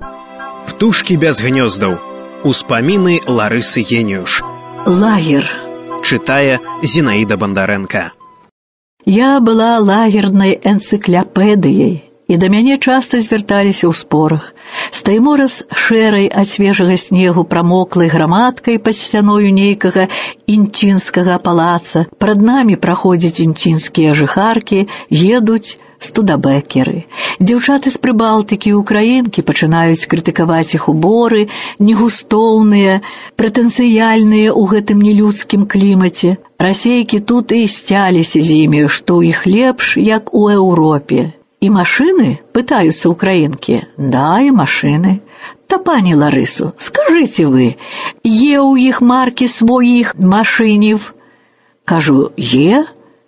Птушкі без гнёздаў. Успаміны Ларысы Геніюш. Лагер. Чытае Зінаіда Бандарэнка. Я была лагернай энцыклапедыяй, і да мяне часта звярталіся ў спорах. Стаімо раз шэрай ад свежага снегу прамоклай грамадкай пад сцяною нейкага інчынскага палаца. Прад намі праходзяць інчынскія жыхаркі, едуць студабэкеры. Дзяўчаты з Прыбалтыкі і украінкі пачынаюць крытыкаваць іх уборы, негустоўныя, прэтэнцыяльныя ў гэтым нелюдскім клімаце. Расейкі тут і сцяліся з імі, што ў іх лепш, як у Еўропе. І машыны? Пытаюцца украінкі. Да, і машыны. Та, пані Ларысу, скажыце вы, є ў іх маркі своіх машынів? Кажу, є.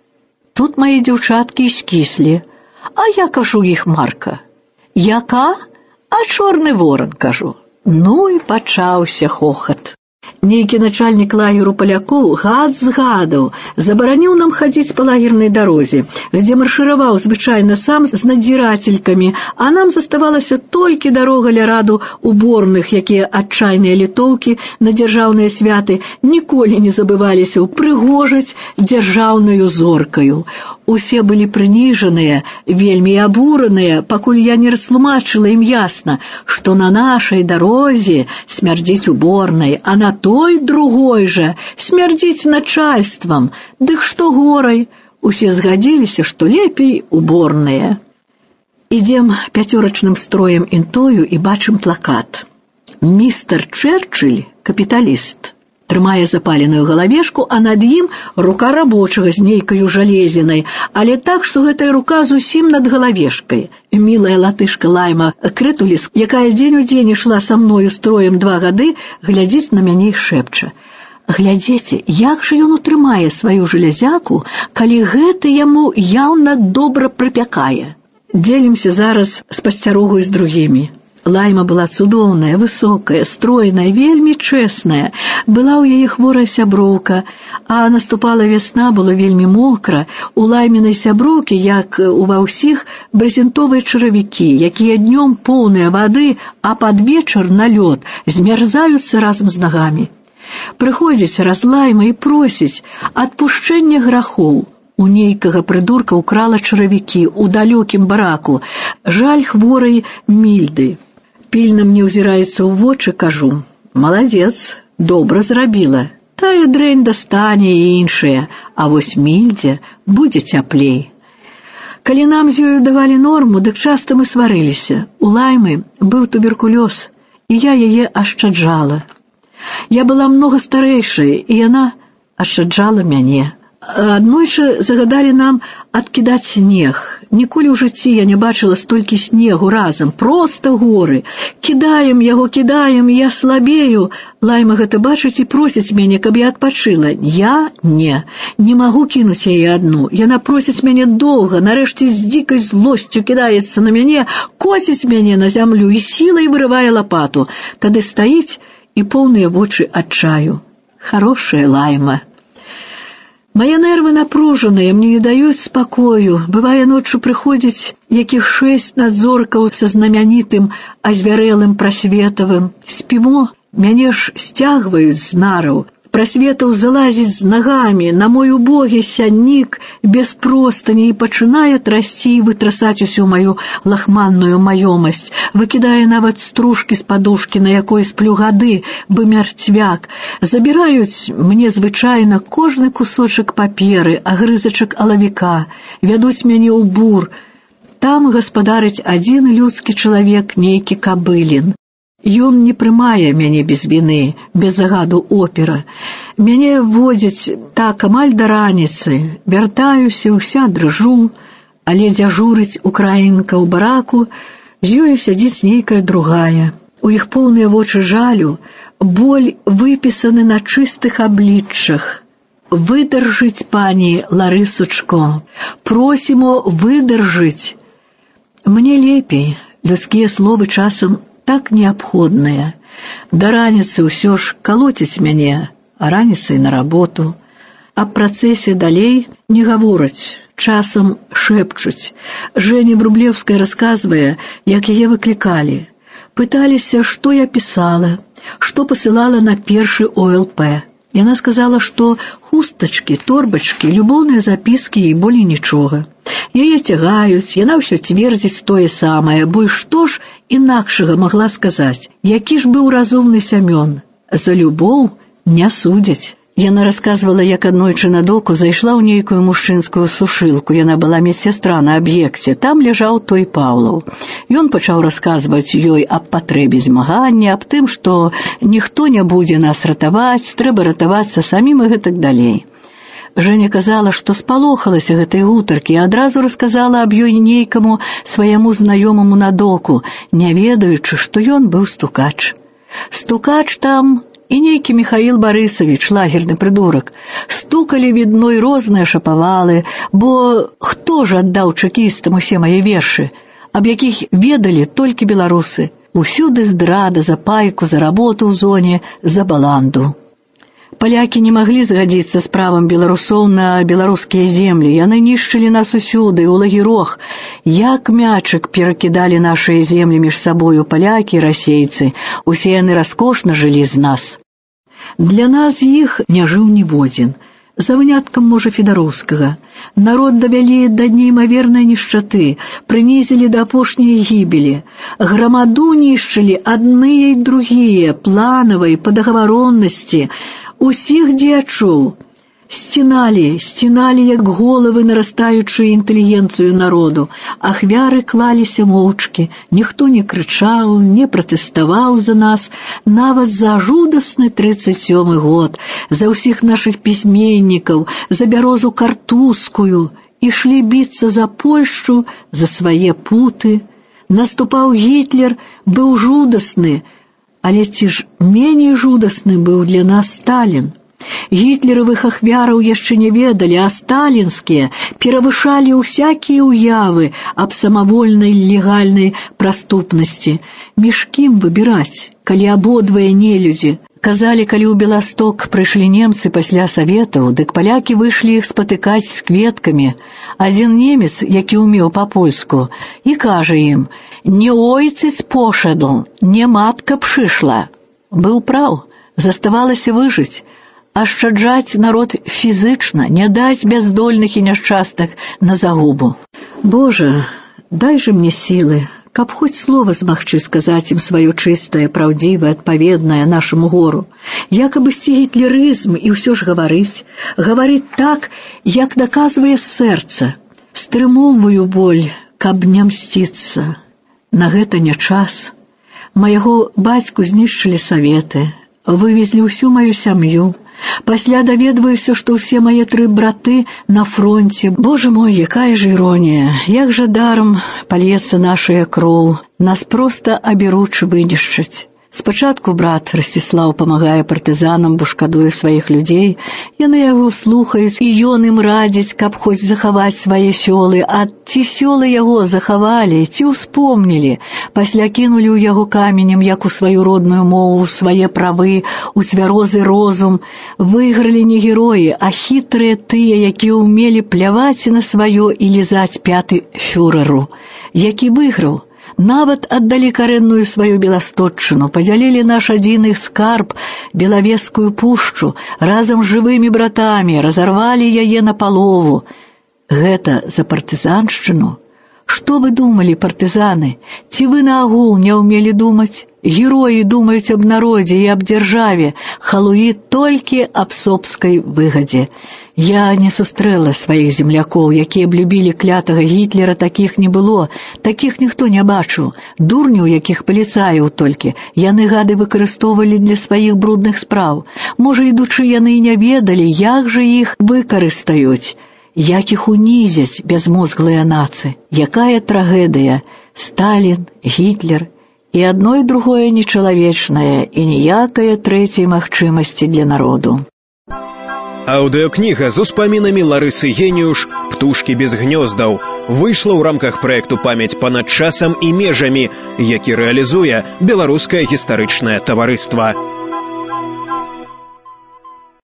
Тут мае дзяўчаткі скіслі. А я кажу, іх марка. Яка? А Чорны воран, кажу. Ну і пачаўся хохат. Нейкі начальнік лагеру палякоў гад згадаў, забараніў нам хадзіць па лагернай дарозе, дзе маршыраваў звычайна сам з надзірацелькамі, а нам заставалася толькі дарога ля раду уборных, якія адчайныя літоўкі на дзяржаўныя святы ніколі не забываліся ўпрыгожыць дзяржаўнаю зоркаю. Усе былі прыніжаныя, вельмі абураныя, пакуль я не растлумачыла ім ясна, што на нашай дарозе смярдзіць уборнай, а на той другой жа смярдзіць начальствам. Дык што горай? Усе згадзіліся, што лепей уборныя. Ідзем пяцёрачным строем інтою і бачым плакат. Містер Чэрчыль, капіталіст, трымае запаленую галавешку, а над ім рука рабочага з нейкаю жалезінай, але так, што гэтая рука зусім над галавешкай. Мілая латышка Лайма Крэтуліс, якая дзень у дзень ішла са мною строем 2 гады, глядзіць на мяне і шэпча. Глядзіце, як жа ён утрымае сваю жалезяку, калі гэта яму яўна добра прыпякае. Дзелімся зараз з пасцярогаю з другімі. Лайма была цудоўная, высокая, стройная, вельмі чэсная. Была ў яе хворая сяброўка, а наступала вясна, было вельмі мокра. У Лаймінай сяброўкі, як ува ўсіх, брезентовыя чаравікі, якія днём поўныя вады, а пад вечар на лёд змярзаюцца разам з нагамі. Прыходзіць раз Лайма і просіць адпушчэння грахоў. У нейкага прыдурка ўкрала чаравікі ў далёкім бараку. Жаль хворай Мільды. Пільна мне ўзіраецца ў вочы, кажу, маладзец, добра зрабіла. Тая дрэнь дастане і іншая, а вось Мільдзе будзе цяплей. Калі нам з ёю давалі норму, дык часта мы сварыліся. У Лаймы быў туберкулёз, і я яе ашчаджала. Я была многа старэйшая, і яна ашчаджала мяне. Аднойчы загадалі нам адкідаць снег. Ніколі ў жыцці я не бачыла столькі снегу разам, проста горы. Кідаем яго, кідаем, я слабею. Лайма гэта бачыць і просіць мяне, каб я адпачыла. Я не магу кінуць яе адну. Яна просіць мяне доўга, нарэшце з дзікай злосцю кідаецца на мяне, коціць мяне на зямлю і сілай вырывае лапату. Тады стаіць і поўныя вочы адчаю. Хорошая Лайма. Мае нервы напружаныя, мне не даюць спакою. Бывае, ноччу прыходзіць якіх 6 надзоркаў са знамянітым азвярэлым Прасветавым. Спімо, мяне ж сцягваюць з нараў. Прасветаў залазіць з нагамі на мой убогі сяннік без простані і пачынае трасці і вытрасаць усю маю лахманную маёмасць. Выкідае нават стружкі з падушкі, на якой сплю гады, бы мярцвяк. Забіраюць мне звычайна кожны кусочак паперы, агрызачак алавіка. Вядуць мяне ў бур. Там гаспадарыць адзін людскі чалавек, нейкі Кабылін. Ён не прымае мяне без віны, без загаду опера. Мяне водзяць так амаль да раніцы. Вяртаюся, уся дрыжу, але дзяжурыць украінка ў бараку, з ёю сядзіць нейкая другая. У іх поўныя вочы жалю, боль выпісаны на чыстых абліччах. Выдержыць, пані Ларысучко, просімо выдержыць. Мне лепей, людскія словы часам так неабходныя. Да раніцы ўсё ж калоціць мяне, а раніцай на работу. Аб працэсе далей не гавораць, часам шэпчуць. Жэня Врублеўская расказвае, як яе выклікалі. Пыталіся, што я пісала, што пасылала на першы ОЛП. Яна сказала, што хустачкі, торбачкі, любоўныя запіскі і болей нічога. Яе цягаюць, яна ўсё цвердзіць тое самае, бо што ж інакшага магла сказаць? Які ж быў разумны Сямён? За любоў не судзяць. Яна расказвала, як аднойчы на доку зайшла ў нейкую мужчынскую сушылку. Яна была медсястра на аб'екце. Там ляжаў той Паўлаў. Ён пачаў расказваць ёй аб патрэбе змагання, аб тым, што ніхто не будзе нас ратаваць, трэба ратавацца самім і гэтак далей. Жэня казала, што спалохалася гэтай гутаркі і адразу расказала аб ёй нейкаму свайму знаёмаму на доку, не ведаючы, што ён быў стукач. Стукач там і нейкі Міхаіл Барысавіч, лагерны прыдурак. Стукалі, відно, і розныя шапавалы, бо хто ж аддаў чэкістам усе мае вершы, аб якіх ведалі толькі беларусы? Усюды здрада за пайку, за работу ў зоне, за баланду. Палякі не маглі згадзіцца з правам беларусоў на беларускія землі. Яны нішчылі нас усюды, у лагерох. Як мячык перакідалі нашыя землі між сабою палякі і расейцы. Усе яны раскошна жылі з нас. Для нас іх не жыў ніводзін. За выняткам, можа, Федарускага. Народ давялі да неймавернай нішчаты, прынізілі да апошняй гібелі. Грамаду нішчылі адныя і другія, планавай, па дагавароннасці. Усіх дзеячоў сціналі, як головы, нарастаючую інтэлігенцыю народу. Ахвяры клаліся моўчкі, ніхто не крычаў, не пратэставаў за нас, нават за жудасны 37-й год, за ўсіх нашых пісьменнікаў, за бярозу картузскую. Ішлі біцца за Польшчу, за свае путы. Наступаў Гітлер, быў жудасны, але ці ж меней жудасны быў для нас Сталін? Гітлеравых ахвяраў яшчэ не ведалі, а сталінскія перавышалі ўсякія ўявы аб самавольнай легальнай праступнасці. Між кім выбіраць, калі абодвае нелюдзі? Казалі, калі ў Беласток прыйшлі немцы пасля саветаў, дык палякі выйшлі іх спатыкаць з кветкамі. Адзін немец, які ўмеў па-польску, і кажа ім: «Не ойцыц пошадл, не матка прышла». Быў праў, заставалася выжыць, ашчаджаць народ фізычна, не даць бяздольных і няшчастых на загубу. Божа, дай жа мне сілы, каб хоць слова змагчы сказаць ім сваё чыстае, праўдзівае, адпаведнае нашаму гору. Як абысці гітлерызм і ўсё ж гаварыць так, як даказвае сэрца. Стрымоўваю боль, каб не мсціцца. На гэта не час. Майго бацьку знішчылі саветы, вывезлі ўсю маю сям'ю. Пасля даведваюся, што ўсе мае 3 браты на фронце. Боже мой, якая ж іронія! Як жа дарам пальецца нашая кроў. Нас проста аберуч вынішчаць. Спачатку брат Расціслаў памагае партызанам, бо шкадуе сваіх людзей. Яны яго слухаюць, і ён ім радзіць, каб хоць захаваць свае сёлы. А ці сёлы яго захавалі, ці ўспомнілі? Пасля кінулі ў яго каменем, як у сваю родную мову, свае правы, у цвярозы розум. Выйгралі не героі, а хітрыя тыя, якія ўмелі пляваць на сваё і лізаць пяты фюрэру. Які выйграў? Нават аддалі карэнную сваю Беласточчыну, падзялілі наш адзіны скарб, Белавежскую пушчу, разам з жывымі братамі, разарвалі яе напалову. Гэта за партызаншчыну? Што вы думалі, партызаны? Ці вы наогул не ўмелі думаць? Героі думаюць аб народзе і аб дзяржаве, халуі толькі аб собскай выгадзе. Я не сустрэла сваіх землякоў, якія б любілі клятага Гітлера, такіх не было, такіх ніхто не бачыў. Дурняў, якіх паліцаяў толькі, яны гады выкарыстоўвалі для сваіх брудных спраў. Можа, ідучы, яны і не ведалі, як жа іх выкарыстаюць, як іх унізяць бязмозглыя нацыі. Якая трагедыя! Сталін, Гітлер, і адно і другое нечалавечнае, і ніякае трэцяй магчымасці для народу. Аўдыёкніга з успамінамі Ларысы Геніюш «Птушкі без гнёздаў» выйшла ў рамках праекту «Памяць панад часам і межамі», які рэалізуе Беларускае гістарычнае таварыства.